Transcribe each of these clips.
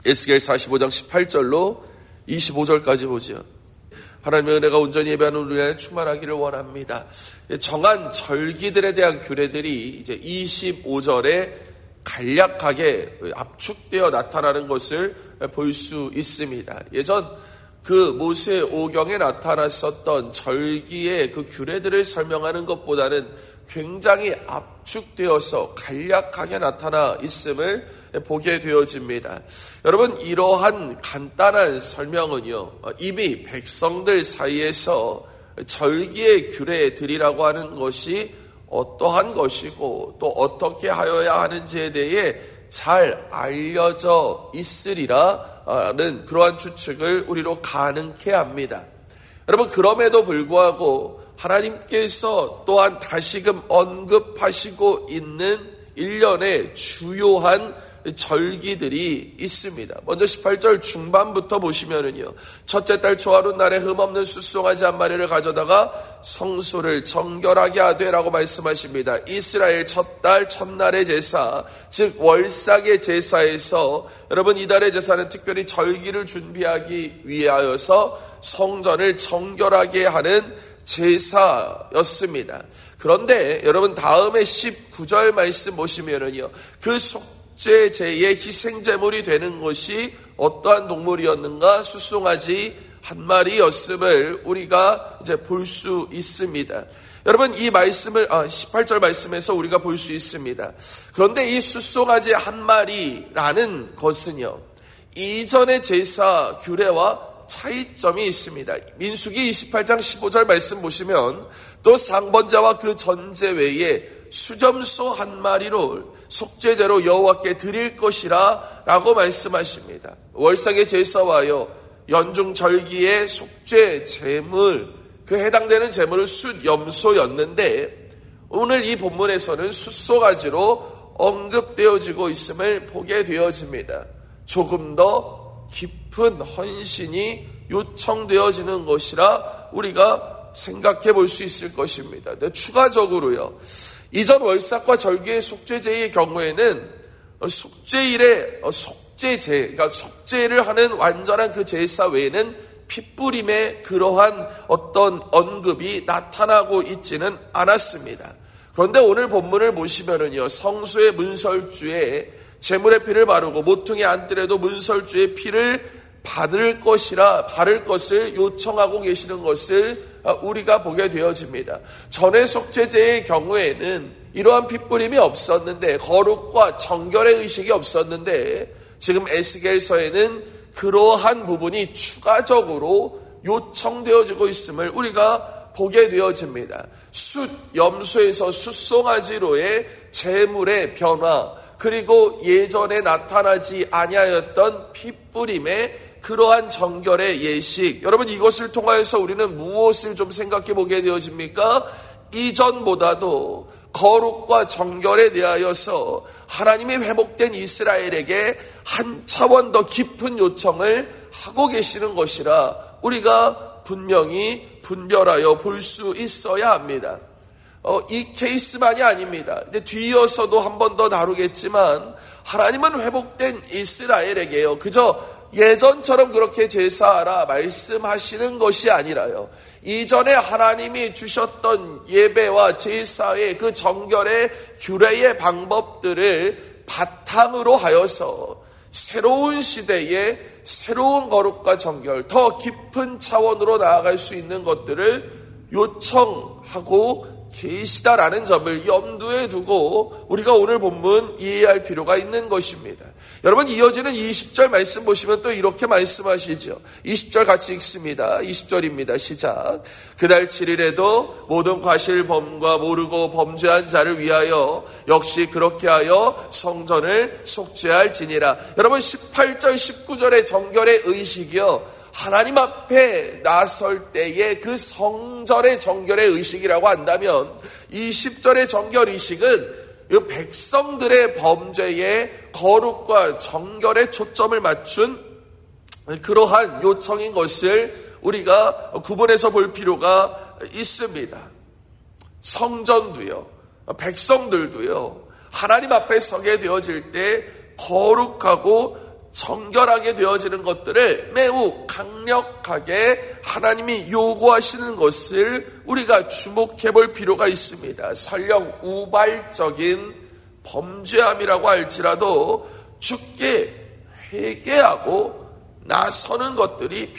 에스겔 45장 18절로 25절까지 보죠. 하나님의 은혜가 온전히 예배하는 우리 안에 충만하기를 원합니다. 정한 절기들에 대한 규례들이 이제 25절에 간략하게 압축되어 나타나는 것을 볼 수 있습니다. 예전 그 모세 오경에 나타났었던 절기의 그 규례들을 설명하는 것보다는 굉장히 압축되어서 간략하게 나타나 있음을 보게 되어집니다. 여러분, 이러한 간단한 설명은요, 이미 백성들 사이에서 절기의 규례들이라고 하는 것이 어떠한 것이고 또 어떻게 하여야 하는지에 대해 잘 알려져 있으리라는 그러한 추측을 우리로 가능케 합니다. 여러분, 그럼에도 불구하고 하나님께서 또한 다시금 언급하시고 있는 일련의 주요한 절기들이 있습니다. 먼저 18절 중반부터 보시면은요, 첫째 달 초하루 날에 흠없는 숫송아지 한 마리를 가져다가 성소를 정결하게 하되라고 말씀하십니다. 이스라엘 첫 달 첫날의 제사, 즉 월삭의 제사에서 여러분, 이달의 제사는 특별히 절기를 준비하기 위하여서 성전을 정결하게 하는 제사였습니다. 그런데 여러분, 다음에 19절 말씀 보시면은요, 그 속죄제의 희생제물이 되는 것이 어떠한 동물이었는가? 숫송아지 한 마리였음을 우리가 이제 볼 수 있습니다. 여러분, 이 말씀을 18절 말씀에서 우리가 볼 수 있습니다. 그런데 이 숫송아지 한 마리라는 것은요, 이전의 제사 규례와 차이점이 있습니다. 민수기 28장 15절 말씀 보시면 또 상번자와 그 전제 외에 수점소 한 마리를 속죄제로 여호와께 드릴 것이라 라고 말씀하십니다. 월삭의 제사와요, 연중 절기의 속죄 제물, 그 해당되는 제물은 숫염소였는데 오늘 이 본문에서는 숫송아지로 언급되어지고 있음을 보게 되어집니다. 조금 더 깊은 헌신이 요청되어지는 것이라 우리가 생각해 볼 수 있을 것입니다. 추가적으로요, 이전 월삭과 절기의 속죄제의 경우에는 속죄일에 속죄제, 그러니까 속죄를 하는 완전한 그 제사 외에는 핏부림의 그러한 어떤 언급이 나타나고 있지는 않았습니다. 그런데 오늘 본문을 보시면은요, 성소의 문설주에 제물의 피를 바르고 모퉁이에 앉더라도 문설주의 피를 바를 것을 요청하고 계시는 것을 우리가 보게 되어집니다. 전의 속죄제의 경우에는 이러한 핏부림이 없었는데, 거룩과 정결의 의식이 없었는데, 지금 에스겔서에는 그러한 부분이 추가적으로 요청되어지고 있음을 우리가 보게 되어집니다. 염소에서 숫송아지로의 제물의 변화, 그리고 예전에 나타나지 아니하였던 핏부림의 그러한 정결의 예식, 여러분, 이것을 통하여서 우리는 무엇을 좀 생각해 보게 되어집니까? 이전보다도 거룩과 정결에 대하여서 하나님이 회복된 이스라엘에게 한 차원 더 깊은 요청을 하고 계시는 것이라 우리가 분명히 분별하여 볼 수 있어야 합니다. 이 케이스만이 아닙니다. 이제 뒤이어서도 한 번 더 다루겠지만, 하나님은 회복된 이스라엘에게요, 그저 예전처럼 그렇게 제사하라 말씀하시는 것이 아니라요, 이전에 하나님이 주셨던 예배와 제사의 그 정결의 규례의 방법들을 바탕으로 하여서 새로운 시대에 새로운 거룩과 정결, 더 깊은 차원으로 나아갈 수 있는 것들을 요청하고 계시다라는 점을 염두에 두고 우리가 오늘 본문 이해할 필요가 있는 것입니다. 여러분, 이어지는 20절 말씀 보시면 또 이렇게 말씀하시죠. 20절 같이 읽습니다. 20절입니다. 시작. 그달 7일에도 모든 과실범과 모르고 범죄한 자를 위하여 역시 그렇게 하여 성전을 속죄할지니라. 여러분, 18절 19절의 정결의 의식이요, 하나님 앞에 나설 때의 그 성전의 정결의 의식이라고 한다면, 20절의 정결 의식은 이 백성들의 범죄의 거룩과 정결에 초점을 맞춘 그러한 요청인 것을 우리가 구분해서 볼 필요가 있습니다. 성전도요, 백성들도요, 하나님 앞에 서게 되어질 때 거룩하고 정결하게 되어지는 것들을 매우 강력하게 하나님이 요구하시는 것을 우리가 주목해 볼 필요가 있습니다. 설령 우발적인 범죄함이라고 할지라도 주께 회개하고 나서는 것들이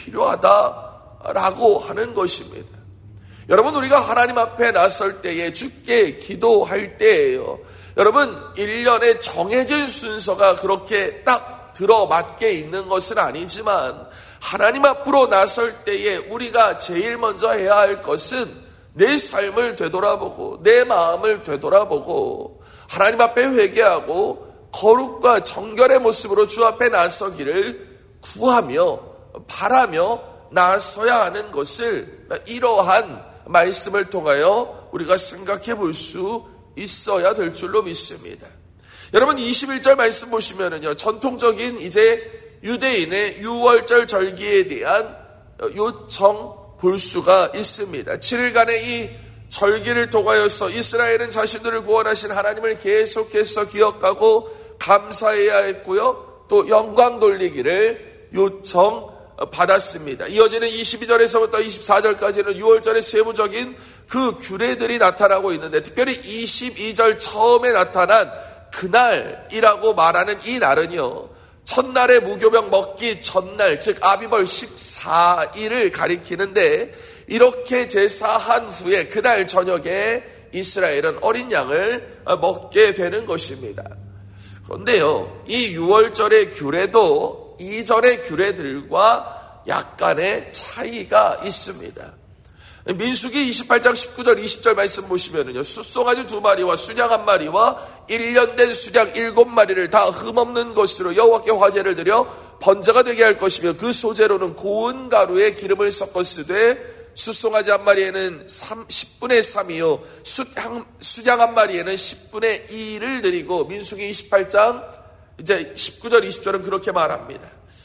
필요하다라고 하는 것입니다. 여러분, 우리가 하나님 앞에 나설 때에 주께 기도할 때예요. 여러분, 1년에 정해진 순서가 그렇게 딱 들어맞게 있는 것은 아니지만 하나님 앞으로 나설 때에 우리가 제일 먼저 해야 할 것은 내 삶을 되돌아보고 내 마음을 되돌아보고 하나님 앞에 회개하고 거룩과 정결의 모습으로 주 앞에 나서기를 구하며 바라며 나서야 하는 것을 이러한 말씀을 통하여 우리가 생각해 볼 수 있어야 될 줄로 믿습니다. 여러분, 21절 말씀 보시면은요, 전통적인 이제 유대인의 유월절 절기에 대한 요청 볼 수가 있습니다. 7일간의 이 절기를 통하여서 이스라엘은 자신들을 구원하신 하나님을 계속해서 기억하고 감사해야 했고요, 또 영광 돌리기를 요청받았습니다. 이어지는 22절에서부터 24절까지는 유월절의 세부적인 그 규례들이 나타나고 있는데, 특별히 22절 처음에 나타난 그날이라고 말하는 이 날은요, 첫날의 무교병 먹기 전날, 즉 아비벌 14일을 가리키는데, 이렇게 제사한 후에 그날 저녁에 이스라엘은 어린 양을 먹게 되는 것입니다. 그런데요, 이 유월절의 규례도 이전의 규례들과 약간의 차이가 있습니다. 민수기 28장 19절 20절 말씀 보시면은요, 숫송아지 2마리와 수양 1마리와 1년 된 수양 7마리를 다 흠없는 것으로 여호와께 화제를 드려 번제가 되게 할 것이며, 그 소재로는 고운 가루에 기름을 섞어 쓰되 숫송아지 1마리에는 10분의 3이요 수양 1마리에는 10분의 2를 드리고, 민수기 28장 이제 19절 20절은 그렇게 말합니다.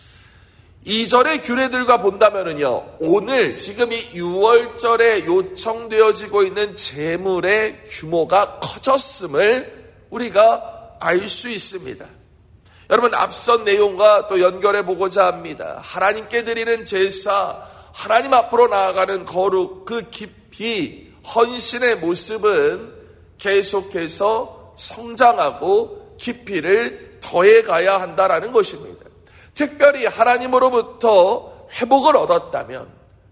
이전의 규례들과 본다면은요, 오늘 지금 이 유월절에 요청되어지고 있는 제물의 규모가 커졌음을 우리가 알 수 있습니다. 여러분, 앞선 내용과 또 연결해 보고자 합니다. 하나님께 드리는 제사, 하나님 앞으로 나아가는 거룩, 그 깊이 헌신의 모습은 계속해서 성장하고 깊이를 더해가야 한다라는 것입니다. 특별히 하나님으로부터 회복을 얻었다면,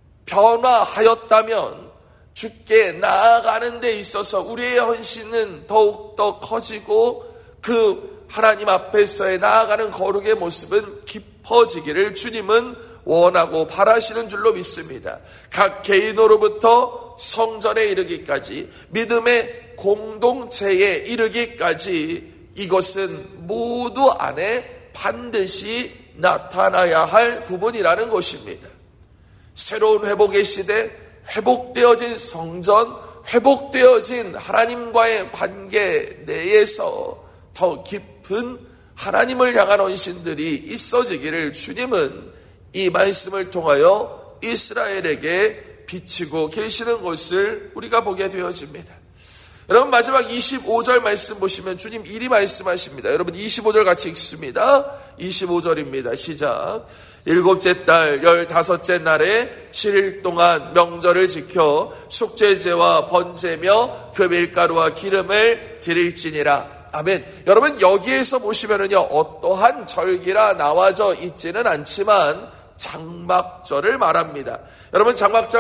변화하였다면 주께 나아가는 데 있어서 우리의 헌신은 더욱더 커지고 그 하나님 앞에서의 나아가는 거룩의 모습은 깊어지기를 주님은 원하고 바라시는 줄로 믿습니다. 각 개인으로부터 성전에 이르기까지, 믿음의 공동체에 이르기까지 이것은 모두 안에 반드시 나타나야 할 부분이라는 것입니다. 새로운 회복의 시대, 회복되어진 성전, 회복되어진 하나님과의 관계 내에서 더 깊은 하나님을 향한 헌신들이 있어지기를 주님은 이 말씀을 통하여 이스라엘에게 비치고 계시는 것을 우리가 보게 되어집니다. 여러분, 마지막 25절 말씀 보시면 주님 이리 말씀하십니다. 여러분, 25절 같이 읽습니다. 25절입니다. 시작. 7째 달 15째 날에 7일 동안 명절을 지켜 속죄제와 번제며 그 밀가루와 기름을 드릴지니라. 아멘. 여러분, 여기에서 보시면은요, 어떠한 절기라 나와져 있지는 않지만 장막절을 말합니다. 여러분,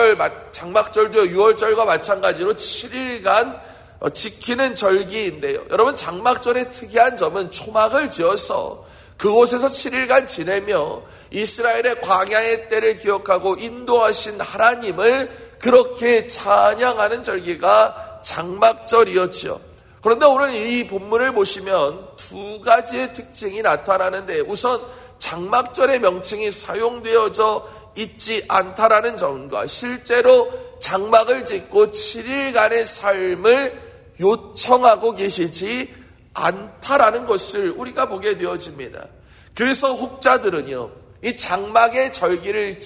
장막절도 유월절과 마찬가지로 7일간 지키는 절기인데요. 여러분, 장막절의 특이한 점은 초막을 지어서 그곳에서 7일간 지내며 이스라엘의 광야의 때를 기억하고 인도하신 하나님을 그렇게 찬양하는 절기가 장막절이었죠. 그런데 오늘 이 본문을 보시면 두 가지의 특징이 나타나는데, 우선 장막절의 명칭이 사용되어져 있지 않다라는 점과 실제로 장막을 짓고 7일간의 삶을 요청하고 계시지 않다라는 것을 우리가 보게 되어집니다. 그래서 혹자들은요, 이 장막의 절기를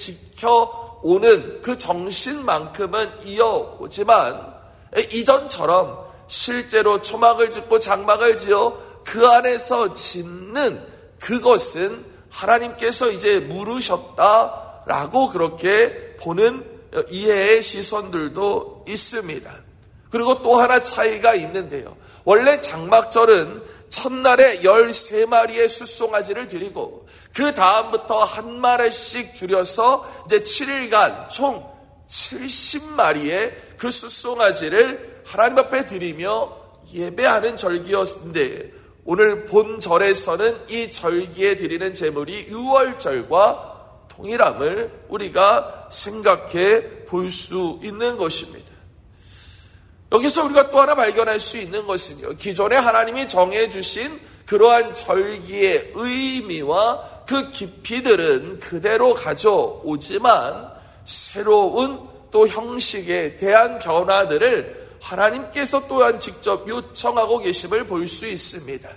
지켜오는 그 정신만큼은 이어오지만 이전처럼 실제로 초막을 짓고 장막을 지어 그 안에서 짓는 그것은 하나님께서 이제 물으셨다라고 그렇게 보는 이해의 시선들도 있습니다. 그리고 또 하나 차이가 있는데요. 원래 장막절은 첫날에 13마리의 숫송아지를 드리고 그 다음부터 한 마리씩 줄여서 이제 7일간 총 70마리의 그 숫송아지를 하나님 앞에 드리며 예배하는 절기였는데, 오늘 본 절에서는 이 절기에 드리는 제물이 유월절과 동일함을 우리가 생각해 볼 수 있는 것입니다. 여기서 우리가 또 하나 발견할 수 있는 것은요, 기존에 하나님이 정해주신 그러한 절기의 의미와 그 깊이들은 그대로 가져오지만 새로운 또 형식에 대한 변화들을 하나님께서 또한 직접 요청하고 계심을 볼 수 있습니다.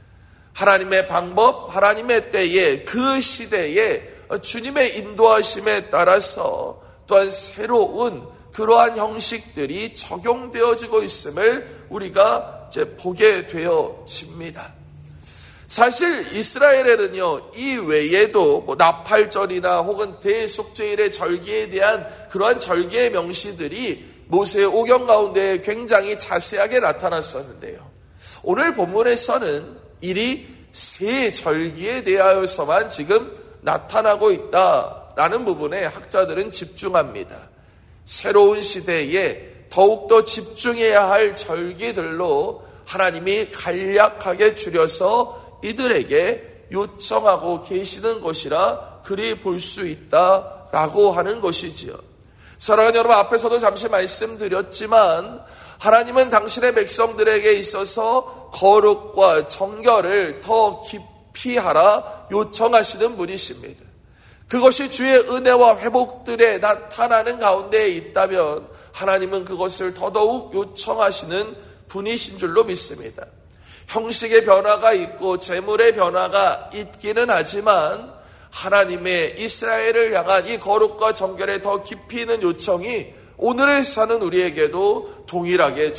하나님의 방법, 하나님의 때에, 그 시대에 주님의 인도하심에 따라서 또한 새로운 그러한 형식들이 적용되어지고 있음을 우리가 이제 보게 되어집니다. 사실 이스라엘에는요, 이 외에도 나팔절이나 혹은 대속죄일의 절기에 대한 그러한 절기의 명시들이 모세의 오경 가운데 굉장히 자세하게 나타났었는데요. 오늘 본문에서는 이리 세 절기에 대하여서만 지금 나타나고 있다라는 부분에 학자들은 집중합니다. 새로운 시대에 더욱더 집중해야 할 절기들로 하나님이 간략하게 줄여서 이들에게 요청하고 계시는 것이라 그리 볼 수 있다라고 하는 것이지요. 사랑하는 여러분, 앞에서도 잠시 말씀드렸지만 하나님은 당신의 백성들에게 있어서 거룩과 정결을 더 깊이 하라 요청하시는 분이십니다. 그것이 주의 은혜와 회복들에 나타나는 가운데 있다면 하나님은 그것을 더더욱 요청하시는 분이신 줄로 믿습니다. 형식의 변화가 있고 재물의 변화가 있기는 하지만 하나님의 이스라엘을 향한 이 거룩과 정결에 더 깊이 있는 요청이 오늘을 사는 우리에게도 동일하게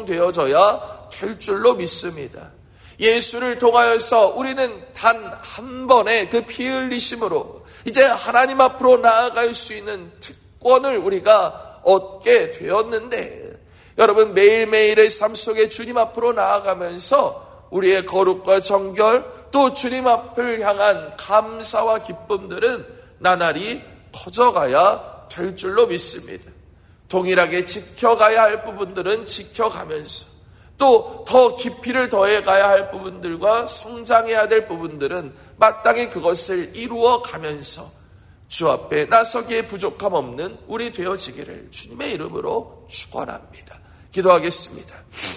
적용되어져야 될 줄로 믿습니다. 예수를 통하여서 우리는 단 한 번의 그 피 흘리심으로 이제 하나님 앞으로 나아갈 수 있는 특권을 우리가 얻게 되었는데, 여러분, 매일매일의 삶 속에 주님 앞으로 나아가면서 우리의 거룩과 정결, 또 주님 앞을 향한 감사와 기쁨들은 나날이 커져가야 될 줄로 믿습니다. 동일하게 지켜가야 할 부분들은 지켜가면서, 또 더 깊이를 더해가야 할 부분들과 성장해야 될 부분들은 마땅히 그것을 이루어 가면서 주 앞에 나서기에 부족함 없는 우리 되어지기를 주님의 이름으로 축원합니다. 기도하겠습니다.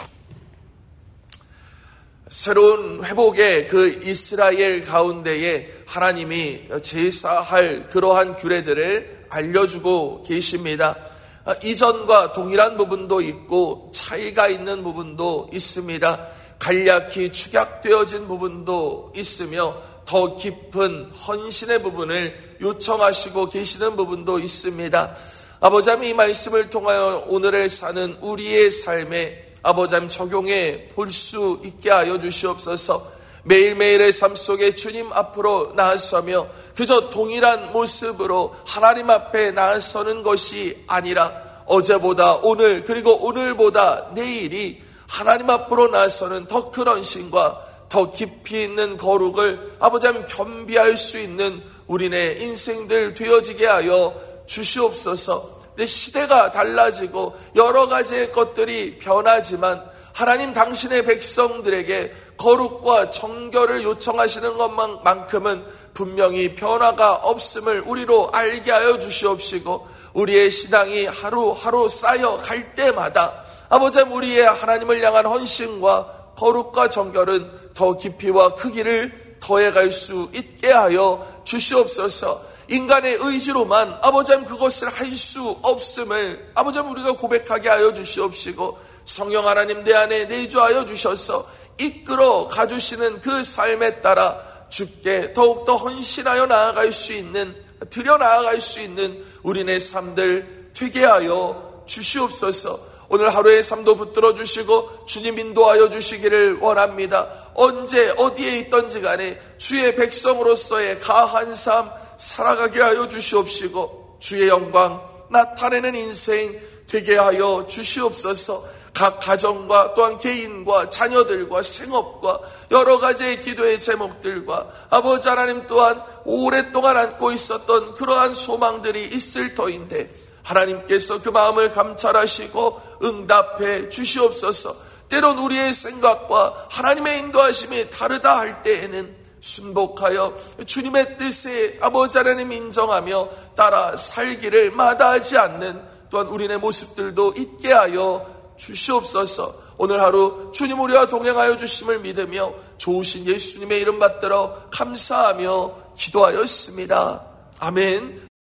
새로운 회복의 그 이스라엘 가운데에 하나님이 제사할 그러한 규례들을 알려주고 계십니다. 이전과 동일한 부분도 있고 차이가 있는 부분도 있습니다. 간략히 축약되어진 부분도 있으며 더 깊은 헌신의 부분을 요청하시고 계시는 부분도 있습니다. 아버지 하나님, 이 말씀을 통하여 오늘을 사는 우리의 삶에 아버지 하나님 적용해 볼 수 있게 하여 주시옵소서. 매일매일의 삶 속에 주님 앞으로 나아서며 그저 동일한 모습으로 하나님 앞에 나아서는 것이 아니라 어제보다 오늘, 그리고 오늘보다 내일이 하나님 앞으로 나아서는 더 큰 헌신과 더 깊이 있는 거룩을 아버지 하나님 겸비할 수 있는 우리네 인생들 되어지게 하여 주시옵소서. 내 시대가 달라지고 여러 가지의 것들이 변하지만 하나님 당신의 백성들에게 거룩과 정결을 요청하시는 것만큼은 분명히 변화가 없음을 우리로 알게 하여 주시옵시고, 우리의 신앙이 하루하루 쌓여갈 때마다 아버지 우리의 하나님을 향한 헌신과 거룩과 정결은 더 깊이와 크기를 더해갈 수 있게 하여 주시옵소서. 인간의 의지로만 아버지 그것을 할 수 없음을 아버지 우리가 고백하게 하여 주시옵시고, 성령 하나님 내 안에 내주하여 주셔서 이끌어 가주시는 그 삶에 따라 주께 더욱더 헌신하여 나아갈 수 있는, 드려 나아갈 수 있는 우리네 삶들 되게 하여 주시옵소서. 오늘 하루의 삶도 붙들어 주시고 주님 인도하여 주시기를 원합니다. 언제 어디에 있던지 간에 주의 백성으로서의 가한 삶 살아가게 하여 주시옵시고 주의 영광 나타내는 인생 되게 하여 주시옵소서. 각 가정과 또한 개인과 자녀들과 생업과 여러 가지의 기도의 제목들과 아버지 하나님 또한 오랫동안 안고 있었던 그러한 소망들이 있을 터인데 하나님께서 그 마음을 감찰하시고 응답해 주시옵소서. 때론 우리의 생각과 하나님의 인도하심이 다르다 할 때에는 순복하여 주님의 뜻에 아버지 하나님 인정하며 따라 살기를 마다하지 않는 또한 우리의 모습들도 있게 하여 주시옵소서. 오늘 하루 주님 우리와 동행하여 주심을 믿으며 좋으신 예수님의 이름 받들어 감사하며 기도하였습니다. 아멘.